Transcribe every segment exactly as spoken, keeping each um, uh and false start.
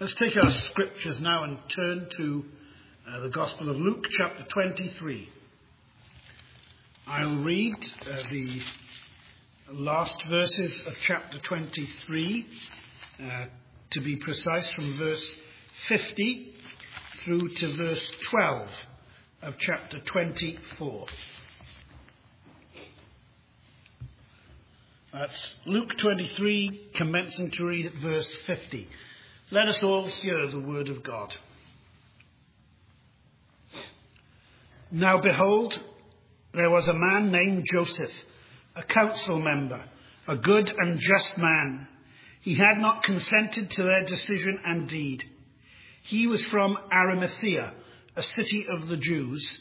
Let's take our scriptures now and turn to uh, the Gospel of Luke, chapter twenty-three. I'll read uh, the last verses of chapter twenty-three, uh, to be precise, from verse fifty through to verse twelve of chapter twenty-four. That's Luke twenty-three, commencing to read at verse fifty. Let us all hear the word of God. Now behold, there was a man named Joseph, a council member, a good and just man. He had not consented to their decision and deed. He was from Arimathea, a city of the Jews,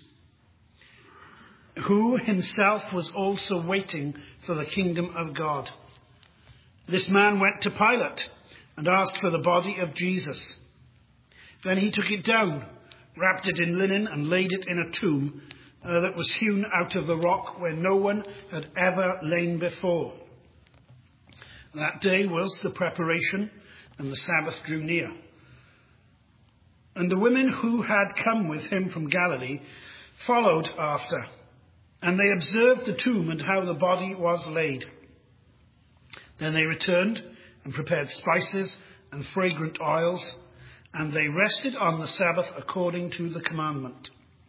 who himself was also waiting for the kingdom of God. This man went to Pilate and asked for the body of Jesus. Then he took it down, wrapped it in linen, and laid it in a tomb uh, that was hewn out of the rock where no one had ever lain before. That day was the preparation, and the Sabbath drew near. And the women who had come with him from Galilee followed after, and they observed the tomb and how the body was laid. Then they returned and prepared spices and fragrant oils, and they rested on the Sabbath according to the commandment.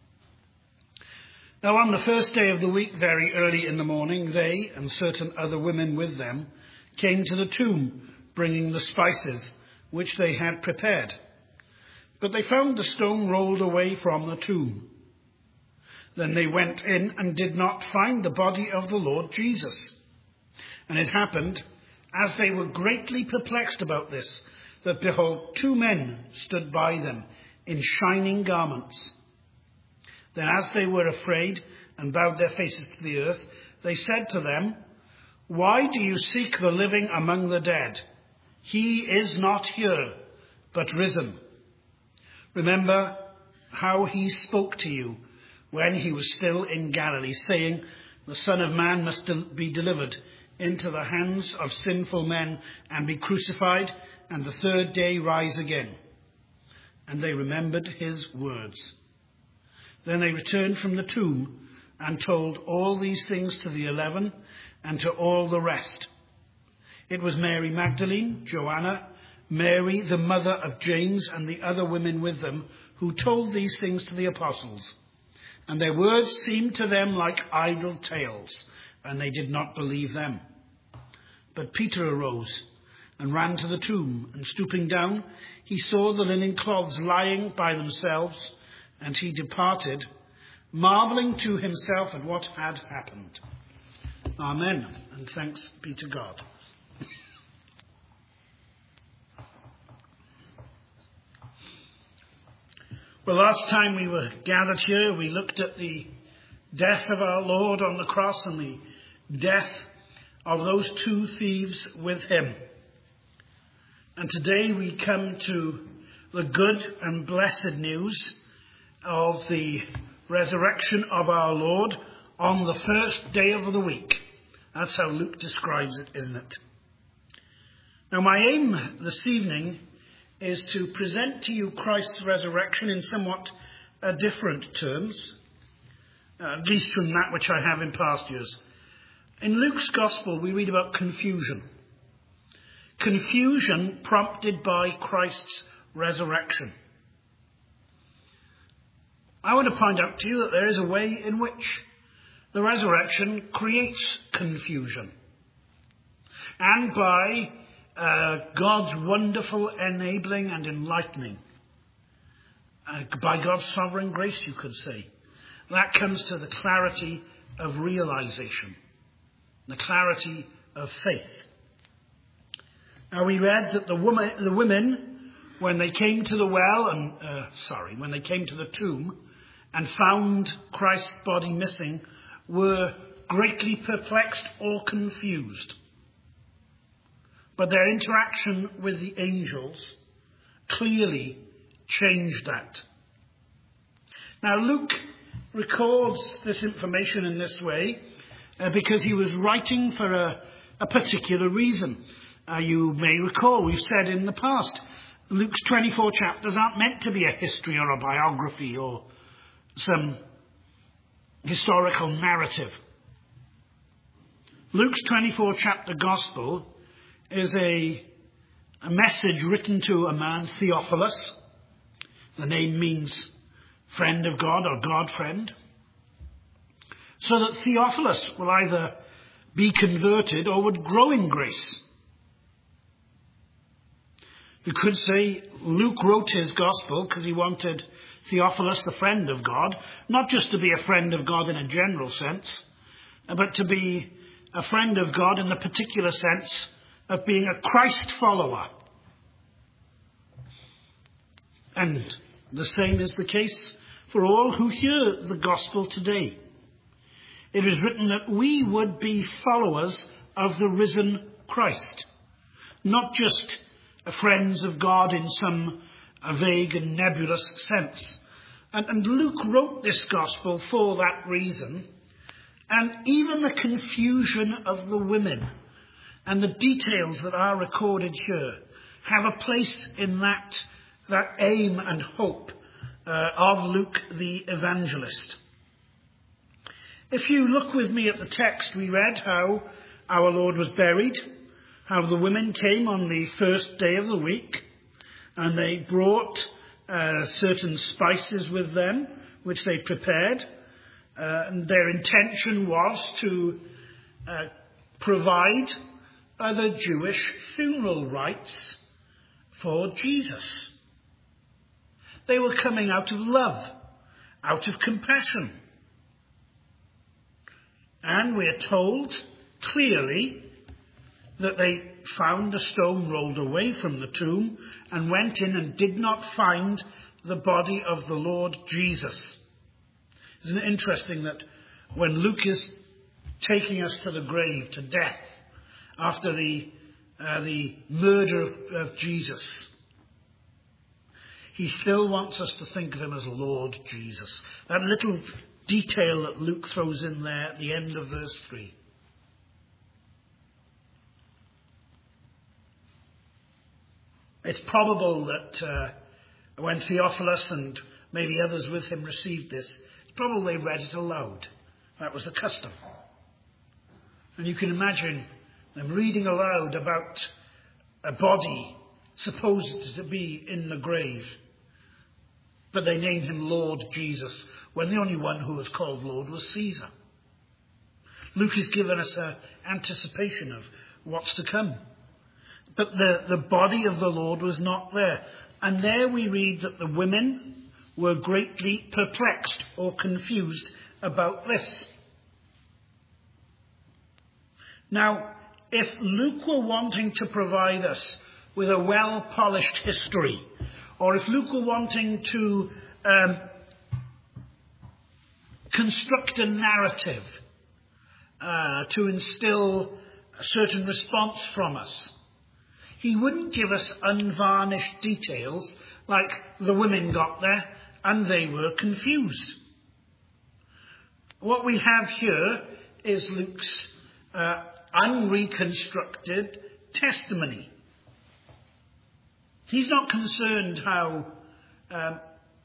Now on the first day of the week, very early in the morning, they and certain other women with them came to the tomb, bringing the spices which they had prepared. But they found the stone rolled away from the tomb. Then they went in and did not find the body of the Lord Jesus. And it happened, as they were greatly perplexed about this, that behold, two men stood by them in shining garments. Then as they were afraid and bowed their faces to the earth, they said to them, "Why do you seek the living among the dead? He is not here, but risen. Remember how he spoke to you when he was still in Galilee, saying, the Son of Man must be delivered into the hands of sinful men and be crucified, and the third day rise again." And they remembered his words. Then they returned from the tomb and told all these things to the eleven and to all the rest. It was Mary Magdalene, Joanna, Mary the mother of James, and the other women with them, who told these things to the apostles. And their words seemed to them like idle tales, and they did not believe them. But Peter arose and ran to the tomb, and stooping down, he saw the linen cloths lying by themselves, and he departed, marveling to himself at what had happened. Amen, and thanks be to God. Well, last time we were gathered here, we looked at the death of our Lord on the cross and the death of those two thieves with him. And today we come to the good and blessed news of the resurrection of our Lord on the first day of the week. That's how Luke describes it, isn't it? Now, my aim this evening is to present to you Christ's resurrection in somewhat uh, different terms, uh, at least from that which I have in past years. In Luke's Gospel, we read about confusion. Confusion prompted by Christ's resurrection. I want to point out to you that there is a way in which the resurrection creates confusion. And by uh, God's wonderful enabling and enlightening, uh, by God's sovereign grace, you could say, that comes to the clarity of realization, the clarity of faith. Now, we read that the woman, the women, when they came to the well, and uh, sorry, when they came to the tomb and found Christ's body missing, were greatly perplexed or confused. But their interaction with the angels clearly changed that. Now, Luke records this information in this way uh, because he was writing for a, a particular reason. Uh, you may recall, we've said in the past, Luke's twenty-four chapters aren't meant to be a history or a biography or some historical narrative. Luke's twenty-four chapter gospel is a, a message written to a man, Theophilus. The name means friend of God or God friend. So that Theophilus will either be converted or would grow in grace. You could say Luke wrote his gospel because he wanted Theophilus, the friend of God, not just to be a friend of God in a general sense, but to be a friend of God in the particular sense of being a Christ follower. And the same is the case for all who hear the gospel today. It is written that we would be followers of the risen Christ, not just friends of God in some vague and nebulous sense. And, and Luke wrote this gospel for that reason. And even the confusion of the women and the details that are recorded here have a place in that, that aim and hope uh, of Luke the evangelist. If you look with me at the text, we read how our Lord was buried, how the women came on the first day of the week, and they brought uh, certain spices with them, which they prepared. Uh, and their intention was to uh, provide other Jewish funeral rites for Jesus. They were coming out of love, out of compassion. And we are told clearly that they found the stone rolled away from the tomb and went in and did not find the body of the Lord Jesus. Isn't it interesting that when Luke is taking us to the grave, to death, after the, uh, the murder of, of Jesus, he still wants us to think of him as Lord Jesus. That little detail that Luke throws in there at the end of verse three. It's probable that uh, when Theophilus and maybe others with him received this, it's probable they read it aloud. That was the custom. And you can imagine them reading aloud about a body supposed to be in the grave. But they named him Lord Jesus, when the only one who was called Lord was Caesar. Luke has given us an anticipation of what's to come. But the, the body of the Lord was not there. And there we read that the women were greatly perplexed or confused about this. Now, if Luke were wanting to provide us with a well-polished history, or if Luke were wanting to um, construct a narrative uh, to instill a certain response from us, he wouldn't give us unvarnished details like the women got there and they were confused. What we have here is Luke's uh, unreconstructed testimony. He's not concerned how um,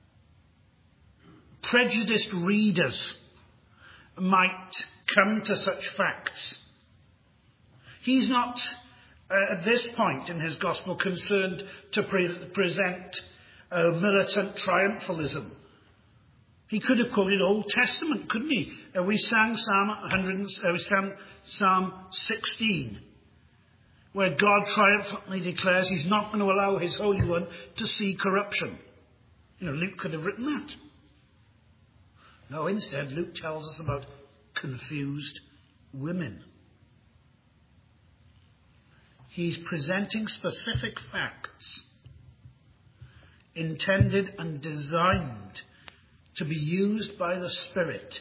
prejudiced readers might come to such facts. He's not, uh, at this point in his gospel, concerned to pre- present uh, militant triumphalism. He could have quoted Old Testament, couldn't he? Uh, we sang Psalm one hundred, uh, we sang Psalm sixteen, where God triumphantly declares he's not going to allow his Holy One to see corruption. You know, Luke could have written that. No, instead, Luke tells us about confused women. He's presenting specific facts intended and designed to be used by the Spirit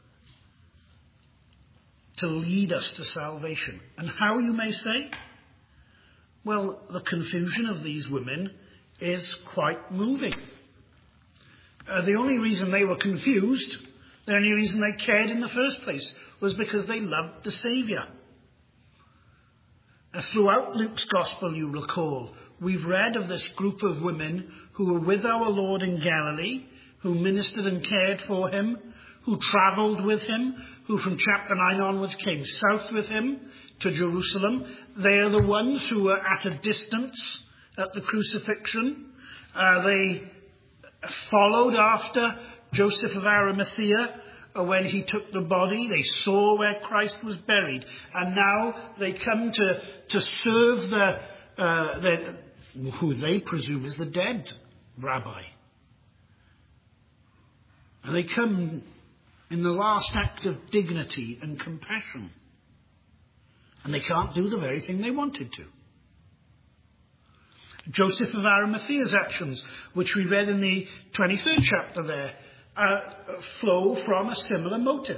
to lead us to salvation. And how, you may say? Well, the confusion of these women is quite moving. Uh, the only reason they were confused, the only reason they cared in the first place, was because they loved the Saviour. Uh, throughout Luke's Gospel, you recall, we've read of this group of women who were with our Lord in Galilee, who ministered and cared for him, who travelled with him, who from chapter nine onwards came south with him to Jerusalem. They are the ones who were at a distance at the crucifixion. Uh, they followed after Joseph of Arimathea uh, when he took the body. They saw where Christ was buried. And now they come to, to serve the, uh, the, who they presume is the dead rabbi. And they come in the last act of dignity and compassion. And they can't do the very thing they wanted to. Joseph of Arimathea's actions, which we read in the twenty-third chapter there, uh, flow from a similar motive.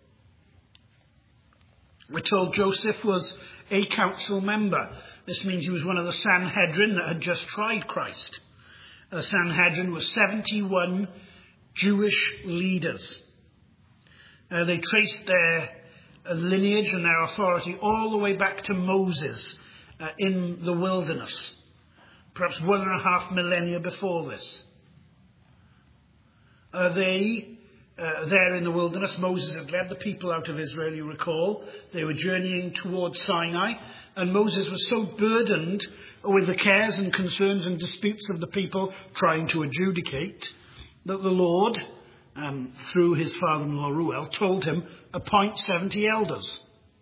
We're told Joseph was a council member. This means he was one of the Sanhedrin that had just tried Christ. The Sanhedrin was seventy-one Jewish leaders. Uh, they traced their uh, lineage and their authority all the way back to Moses uh, in the wilderness, perhaps one and a half millennia before this. Uh, they, uh, there in the wilderness, Moses had led the people out of Israel, you recall. They were journeying towards Sinai, and Moses was so burdened with the cares and concerns and disputes of the people trying to adjudicate that the Lord, um, through his father-in-law Ruel, told him, appoint seventy elders.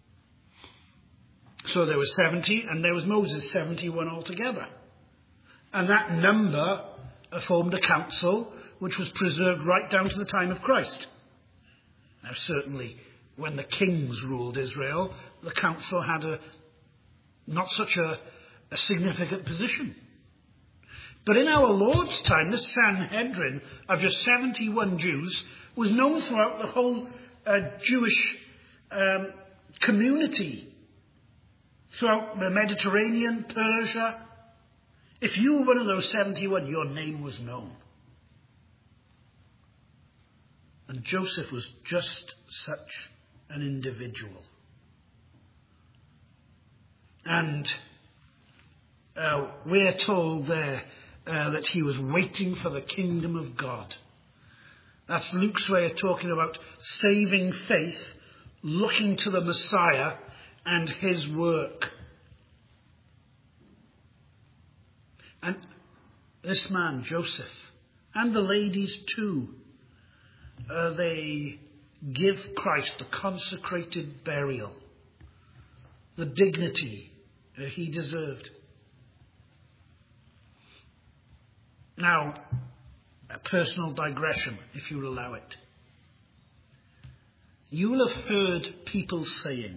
So there were seventy, and there was Moses, seventy-one altogether. And that number uh, formed a council which was preserved right down to the time of Christ. Now certainly when the kings ruled Israel, the council had a not such a, a significant position. But in our Lord's time, this Sanhedrin of just seventy-one Jews was known throughout the whole uh, Jewish um, community, throughout the Mediterranean, Persia. If you were one of those seventy-one, your name was known. And Joseph was just such an individual. And uh, we're told there uh, that he was waiting for the kingdom of God. That's Luke's way of talking about saving faith, looking to the Messiah and his work. And this man, Joseph, and the ladies too, uh, they give Christ the consecrated burial, the dignity uh, he deserved. Now, a personal digression, if you'll allow it. You will have heard people saying,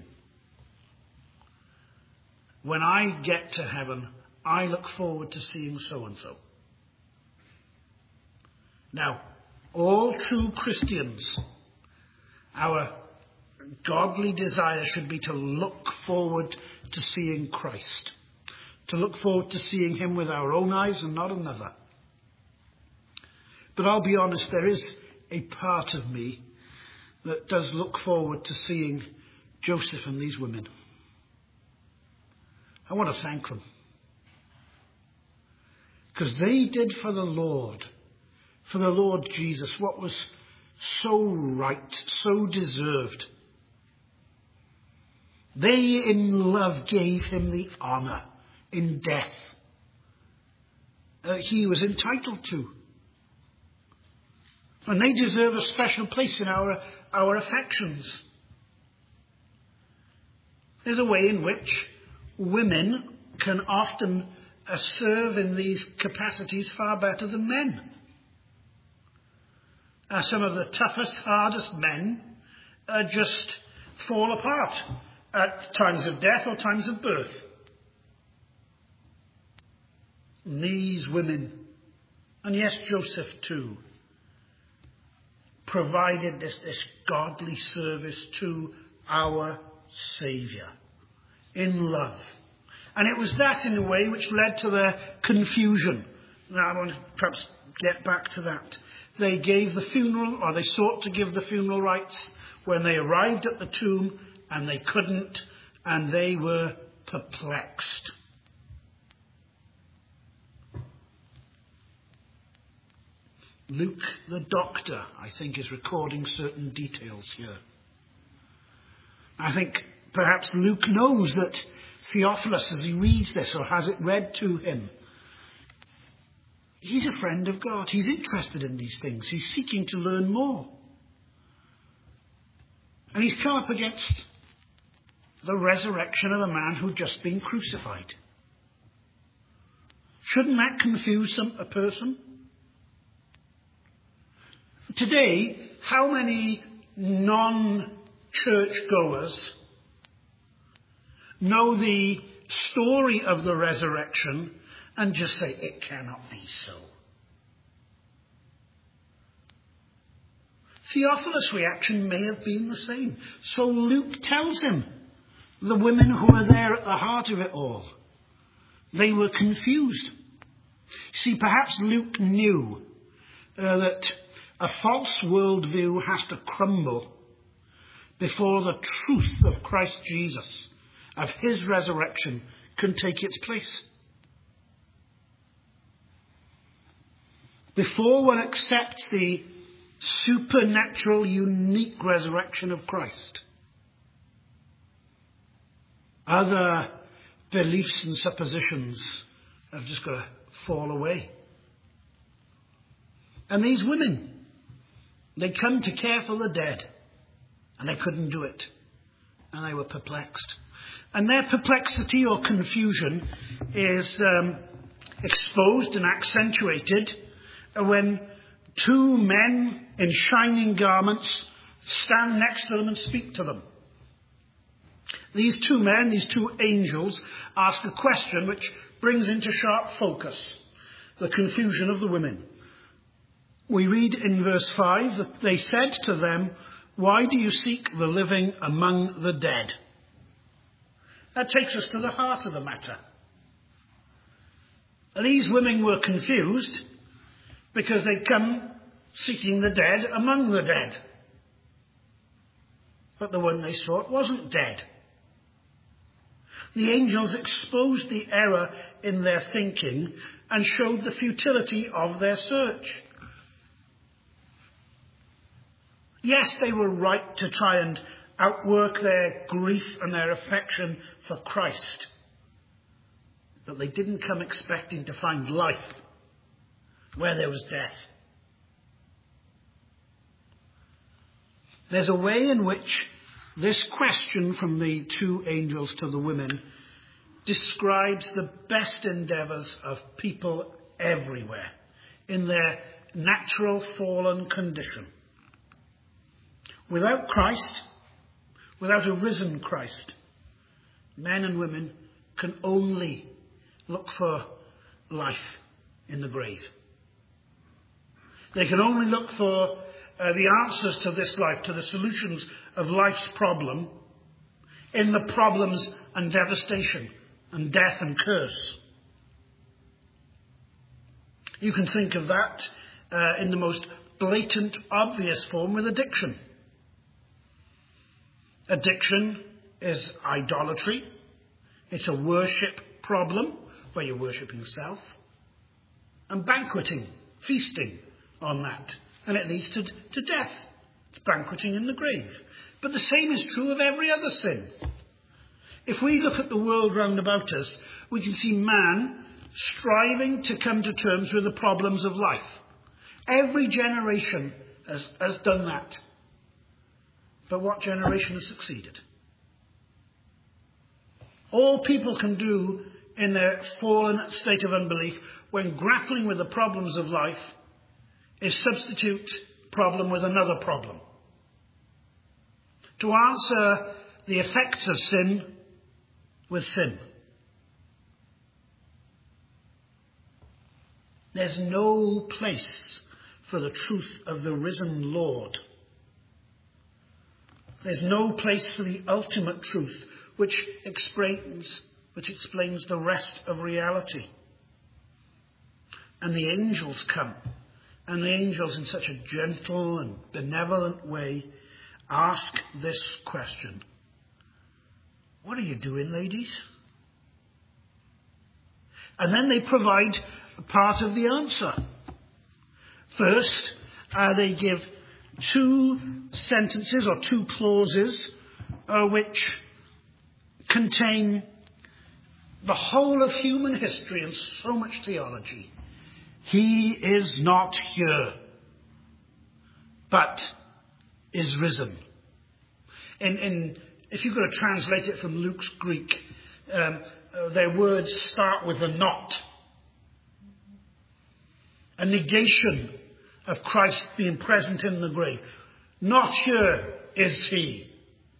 when I get to heaven, I look forward to seeing so-and-so. Now, all true Christians, our godly desire should be to look forward to seeing Christ, to look forward to seeing him with our own eyes and not another. But I'll be honest, there is a part of me that does look forward to seeing Joseph and these women. I want to thank them. Because they did for the Lord, for the Lord Jesus, what was so right, so deserved. They in love gave him the honour in death uh, he was entitled to. And they deserve a special place in our, our affections. There's a way in which women can often uh, serve in these capacities far better than men. Uh, some of the toughest, hardest men uh, just fall apart at times of death or times of birth. And these women, and yes, Joseph too, provided this, this godly service to our Saviour in love. And it was that, in a way, which led to their confusion. Now, I want to perhaps get back to that. They gave the funeral, or they sought to give the funeral rites when they arrived at the tomb, and they couldn't, and they were perplexed. Luke, the doctor, I think, is recording certain details here. I think perhaps Luke knows that Theophilus, as he reads this or has it read to him, he's a friend of God. He's interested in these things. He's seeking to learn more. And he's come up against the resurrection of a man who'd just been crucified. Shouldn't that confuse some, a person? Today, how many non-church goers know the story of the resurrection and just say, it cannot be so? Theophilus' reaction may have been the same. So Luke tells him, the women who were there at the heart of it all, they were confused. See, perhaps Luke knew uh, that a false worldview has to crumble before the truth of Christ Jesus, of his resurrection, can take its place. Before one accepts the supernatural, unique resurrection of Christ, other beliefs and suppositions have just got to fall away. And these women, they come to care for the dead, and they couldn't do it, and they were perplexed. And their perplexity or confusion is um, exposed and accentuated when two men in shining garments stand next to them and speak to them. These two men, these two angels, ask a question which brings into sharp focus the confusion of the women. We read in verse five that they said to them, "Why do you seek the living among the dead?" That takes us to the heart of the matter. These women were confused because they'd come seeking the dead among the dead. But the one they sought wasn't dead. The angels exposed the error in their thinking and showed the futility of their search. Yes, they were right to try and outwork their grief and their affection for Christ. But they didn't come expecting to find life where there was death. There's a way in which this question from the two angels to the women describes the best endeavours of people everywhere in their natural fallen condition. Without Christ, without a risen Christ, men and women can only look for life in the grave. They can only look for uh, the answers to this life, to the solutions of life's problem, in the problems and devastation and death and curse. You can think of that uh, in the most blatant, obvious form with addiction. Addiction is idolatry. It's a worship problem where you're worshipping self. And banqueting, feasting on that. And it leads to, to death. It's banqueting in the grave. But the same is true of every other sin. If we look at the world round about us, we can see man striving to come to terms with the problems of life. Every generation has, has done that. But what generation has succeeded? All people can do in their fallen state of unbelief when grappling with the problems of life is substitute problem with another problem. To answer the effects of sin with sin. There's no place for the truth of the risen Lord. There's no place for the ultimate truth which explains, which explains the rest of reality. And the angels come. And the angels, in such a gentle and benevolent way, ask this question. What are you doing, ladies? And then they provide part of the answer. First, uh, they give two sentences or two clauses uh, which contain the whole of human history and so much theology. He is not here, but is risen. In, in, if you're going to translate it from Luke's Greek, um, uh, their words start with a not. A negation of Christ being present in the grave. Not here is he,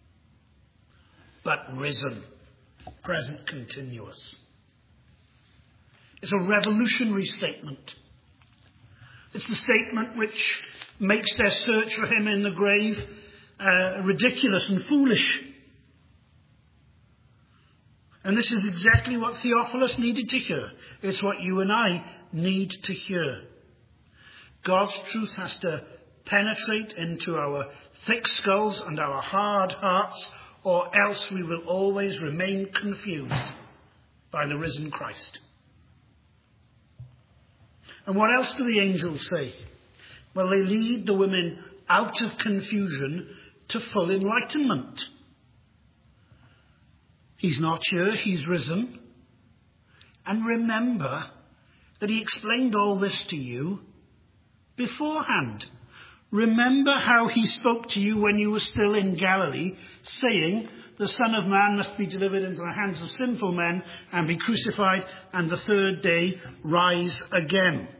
but risen. Present continuous. It's a revolutionary statement. It's the statement which makes their search for him in the grave uh, ridiculous and foolish. And this is exactly what Theophilus needed to hear. It's what you and I need to hear. God's truth has to penetrate into our thick skulls and our hard hearts, or else we will always remain confused by the risen Christ. And what else do the angels say? Well, they lead the women out of confusion to full enlightenment. He's not here, he's risen. And remember that he explained all this to you beforehand. Remember how he spoke to you when you were still in Galilee, saying, the Son of Man must be delivered into the hands of sinful men and be crucified, and the third day rise again.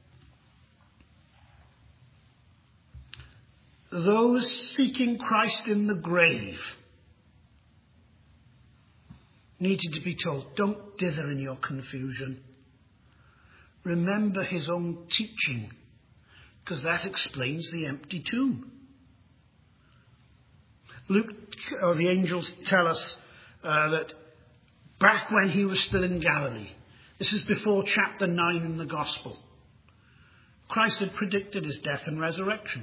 Those seeking Christ in the grave needed to be told, don't dither in your confusion. Remember his own teaching, because that explains the empty tomb. Luke, or the angels tell us uh, that back when he was still in Galilee, this is before chapter nine in the Gospel, Christ had predicted his death and resurrection.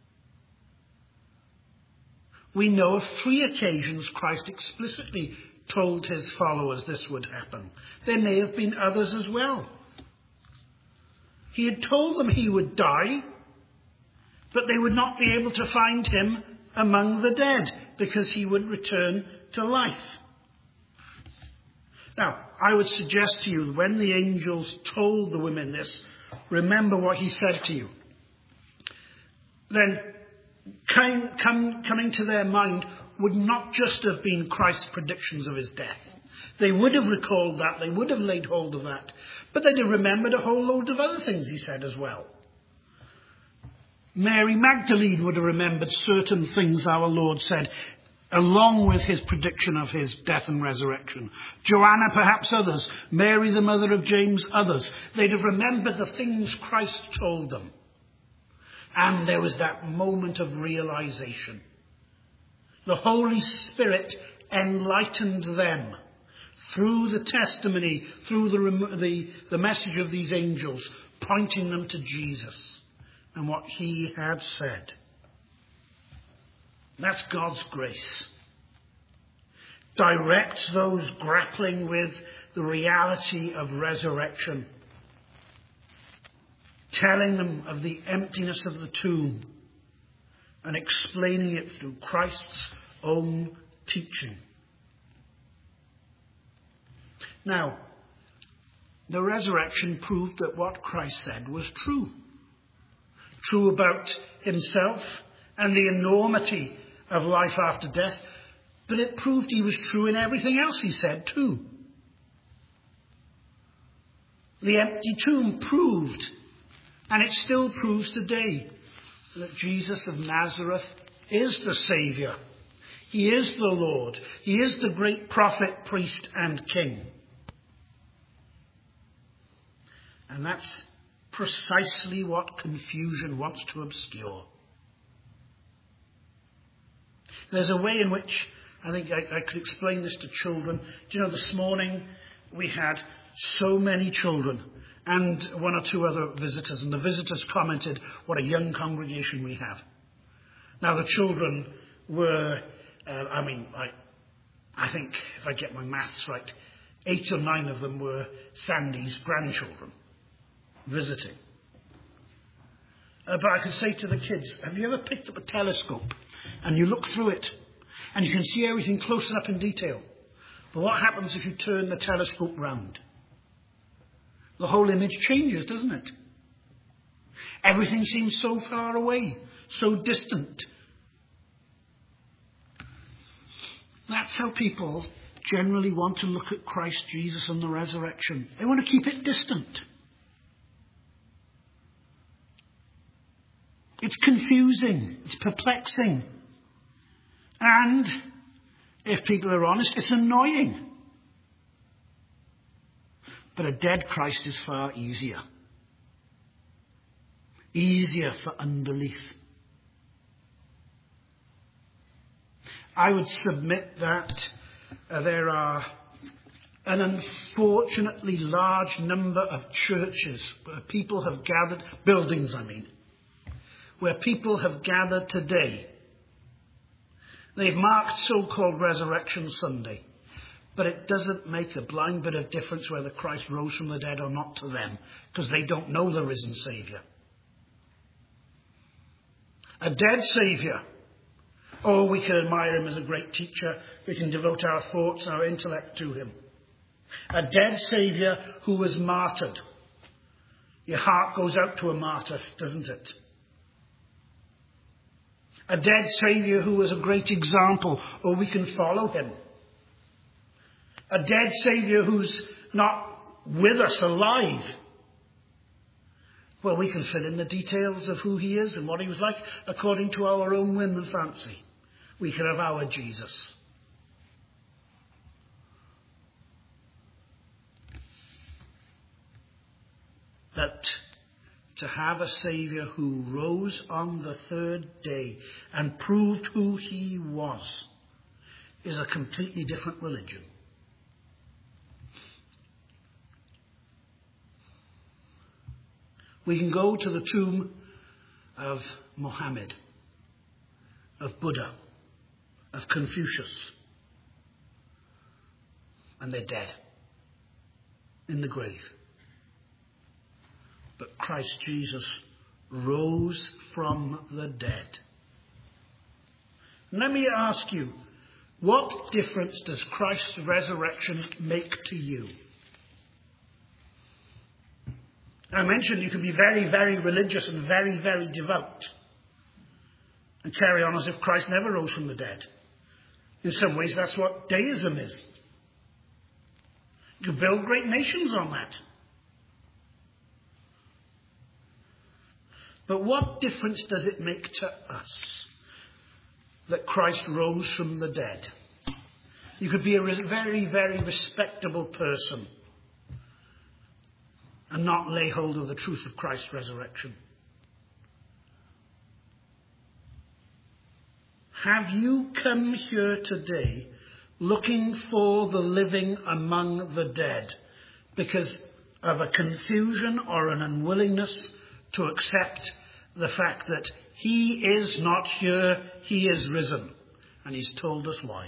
We know of three occasions Christ explicitly told his followers this would happen. There may have been others as well. He had told them he would die, but they would not be able to find him among the dead because he would return to life. Now, I would suggest to you, when the angels told the women this, remember what he said to you. Then Come, come, coming to their mind would not just have been Christ's predictions of his death. They would have recalled that. They would have laid hold of that. But they'd have remembered a whole load of other things he said as well. Mary Magdalene would have remembered certain things our Lord said, along with his prediction of his death and resurrection. Joanna, perhaps others. Mary, the mother of James, others. They'd have remembered the things Christ told them. And there was that moment of realization. The Holy Spirit enlightened them through the testimony, through the, the, the message of these angels, pointing them to Jesus and what he had said. That's God's grace. Directs those grappling with the reality of resurrection, telling them of the emptiness of the tomb and explaining it through Christ's own teaching. Now, the resurrection proved that what Christ said was true. True about himself and the enormity of life after death, but it proved he was true in everything else he said too. The empty tomb proved, and it still proves today, that Jesus of Nazareth is the Saviour. He is the Lord. He is the great prophet, priest, and king. And that's precisely what confusion wants to obscure. There's a way in which I think I, I could explain this to children. Do you know, this morning we had so many children and one or two other visitors, and the visitors commented, what a young congregation we have. Now, the children were, uh, I mean, I, I think, if I get my maths right, eight or nine of them were Sandy's grandchildren visiting. Uh, but I could say to the kids, have you ever picked up a telescope and you look through it and you can see everything close up in detail? But what happens if you turn the telescope round? The whole image changes, doesn't it? Everything seems so far away, so distant. That's how people generally want to look at Christ Jesus and the resurrection. They want to keep it distant. It's confusing. It's perplexing. And, if people are honest, it's annoying. But a dead Christ is far easier. Easier for unbelief. I would submit that uh, there are an unfortunately large number of churches where people have gathered, buildings I mean, where people have gathered today. They've marked so-called Resurrection Sunday, but it doesn't make a blind bit of difference whether Christ rose from the dead or not to them, because they don't know the risen Saviour. A dead Saviour. Oh, we can admire him as a great teacher. We can devote our thoughts and our intellect to him. A dead Saviour who was martyred. Your heart goes out to a martyr, doesn't it? A dead Saviour who was a great example. Oh, we can follow him. A dead Saviour who's not with us alive. Well, we can fill in the details of who he is and what he was like according to our own whim and fancy. We can have our Jesus. But to have a Saviour who rose on the third day and proved who he was is a completely different religion. We can go to the tomb of Muhammad, of Buddha, of Confucius, and they're dead in the grave. But Christ Jesus rose from the dead. Let me ask you, what difference does Christ's resurrection make to you? I mentioned you can be very, very religious and very, very devout and carry on as if Christ never rose from the dead. In some ways, that's what deism is. You build great nations on that. But what difference does it make to us that Christ rose from the dead? You could be a very, very respectable person and not lay hold of the truth of Christ's resurrection. Have you come here today looking for the living among the dead because of a confusion or an unwillingness to accept the fact that he is not here, he is risen, and he's told us why?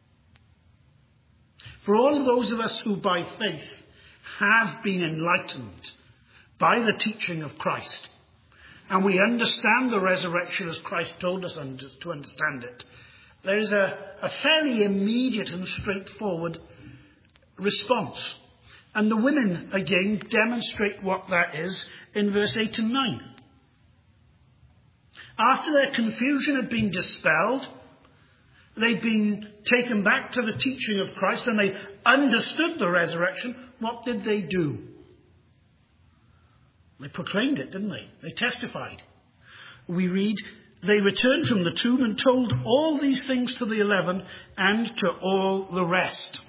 For all of those of us who by faith have been enlightened by the teaching of Christ, and we understand the resurrection as Christ told us to understand it, there is a, a fairly immediate and straightforward response. And the women, again, demonstrate what that is in verse eight and nine. After their confusion had been dispelled, they'd been taken back to the teaching of Christ and they understood the resurrection. What did they do? They proclaimed it, didn't they? They testified. We read, they returned from the tomb and told all these things to the eleven and to all the rest.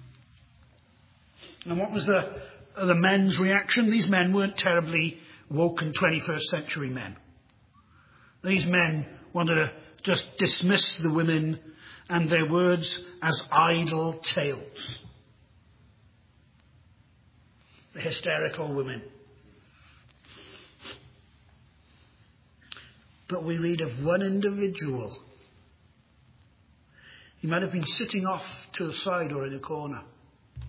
And what was the, the men's reaction? These men weren't terribly woken twenty-first century men. These men wanted to just dismiss the women and their words as idle tales. The hysterical women. But we read of one individual. He might have been sitting off to the side or in a corner,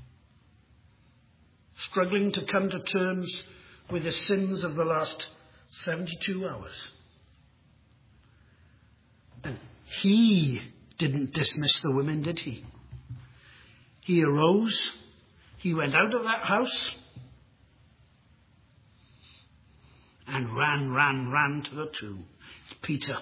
struggling to come to terms with the sins of the last seventy-two hours. And he didn't dismiss the women, did he? He arose. He went out of that house and ran, ran, ran to the tomb. Peter.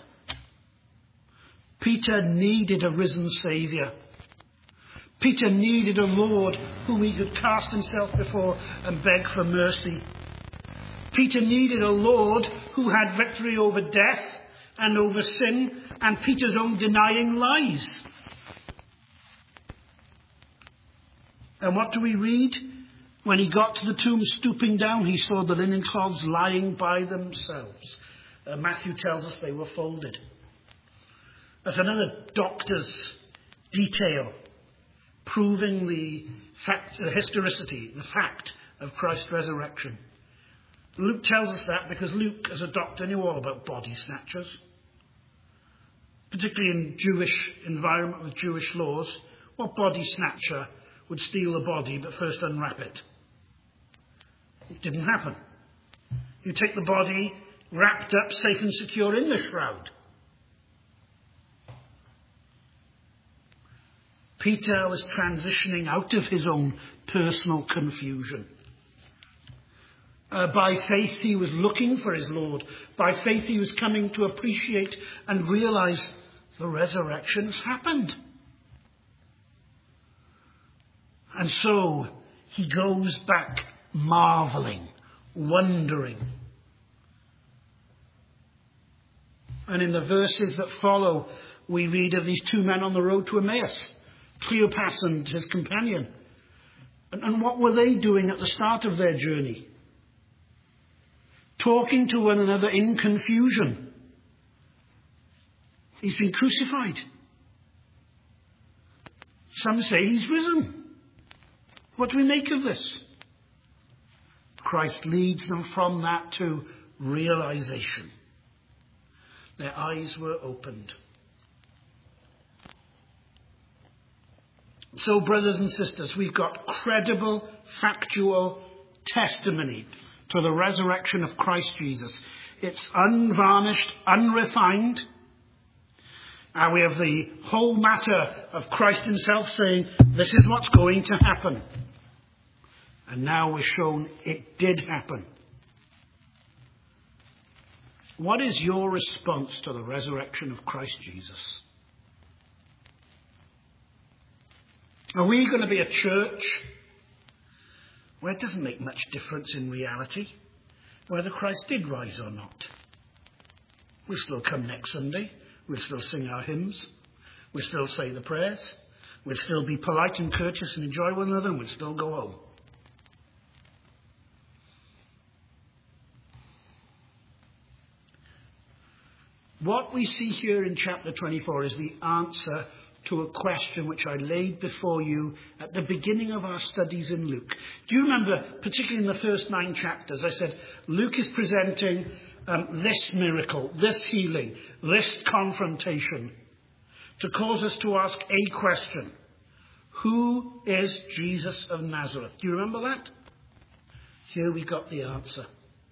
Peter needed a risen Saviour. Peter needed a Lord whom he could cast himself before and beg for mercy. Peter needed a Lord who had victory over death and over sin and Peter's own denying lies. And what do we read? When he got to the tomb, stooping down, he saw the linen cloths lying by themselves. Uh, Matthew tells us they were folded. That's another doctor's detail, proving the fact, the historicity, the fact of Christ's resurrection. Luke tells us that because Luke, as a doctor, knew all about body snatchers. Particularly in Jewish environment with Jewish laws, what body snatcher would steal the body but first unwrap it? It didn't happen. You take the body wrapped up, safe and secure in the shroud. Peter was transitioning out of his own personal confusion. Uh, by faith he was looking for his Lord. By faith he was coming to appreciate and realize the resurrection's happened. And so he goes back marveling, wondering. And in the verses that follow, we read of these two men on the road to Emmaus, Cleopas and his companion. And, and what were they doing at the start of their journey? Talking to one another in confusion. He's been crucified. Some say he's risen. What do we make of this? Christ leads them from that to realization. Their eyes were opened. So, brothers and sisters, we've got credible, factual testimony to the resurrection of Christ Jesus. It's unvarnished, unrefined. And we have the whole matter of Christ himself saying, this is what's going to happen. And now we're shown it did happen. What is your response to the resurrection of Christ Jesus? Are we going to be a church where it doesn't make much difference in reality whether Christ did rise or not? We'll still come next Sunday. We'll still sing our hymns. We'll still say the prayers. We'll still be polite and courteous and enjoy one another, and we'll still go home. What we see here in chapter twenty-four is the answer to a question which I laid before you at the beginning of our studies in Luke. Do you remember, particularly in the first nine chapters, I said Luke is presenting um, this miracle, this healing, this confrontation to cause us to ask a question. Who is Jesus of Nazareth? Do you remember that? Here we got the answer.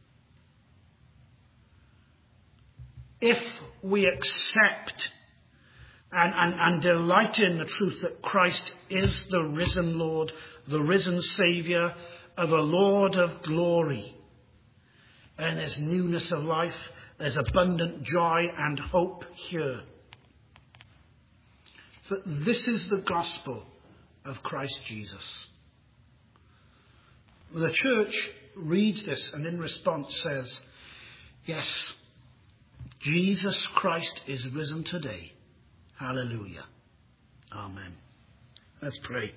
If we accept and, and, and delight in the truth that Christ is the risen Lord, the risen Saviour, the Lord of glory, and there's newness of life, there's abundant joy and hope here. But this is the gospel of Christ Jesus. The church reads this and in response says, yes, Jesus Christ is risen today. Hallelujah. Amen. Let's pray.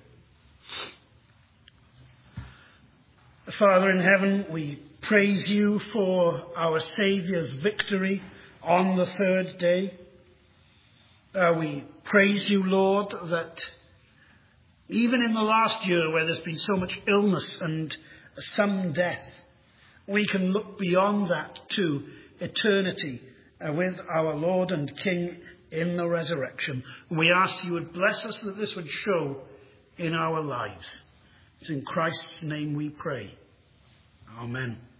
Father in heaven, we praise you for our Saviour's victory on the third day. Uh, we praise you, Lord, that even in the last year where there's been so much illness and some death, we can look beyond that to eternity uh, with our Lord and King in the resurrection. We ask you would bless us that this would show in our lives. It's in Christ's name we pray. Amen.